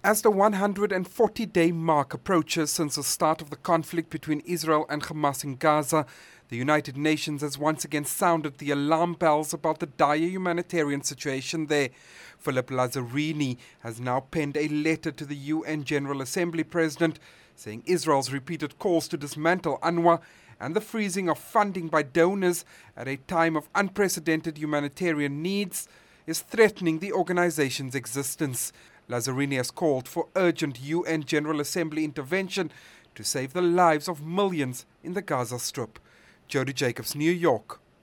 As the 140-day mark approaches since the start of the conflict between Israel and Hamas in Gaza, the United Nations has once again sounded the alarm bells about the dire humanitarian situation there. Philip Lazzarini has now penned a letter to the UN General Assembly President saying Israel's repeated calls to dismantle UNRWA and the freezing of funding by donors at a time of unprecedented humanitarian needs is threatening the organization's existence. Lazzarini has called for urgent UN General Assembly intervention to save the lives of millions in the Gaza Strip. Jody Jacobs, New York.